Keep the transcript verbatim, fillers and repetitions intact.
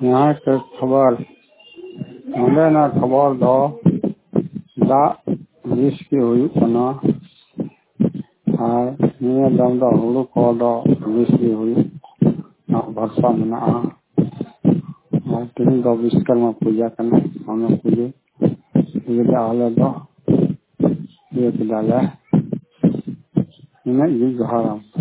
यहाँ के खबर हमें ना खबर दो दा विश की हुई कना और ये दम दा हुलू को दो विश की हुई ना भरसा मना और तीन दो विश्वकर्मा पूजा करना हमें पूजे ये डाले दो ये डाले इन्हें ये घर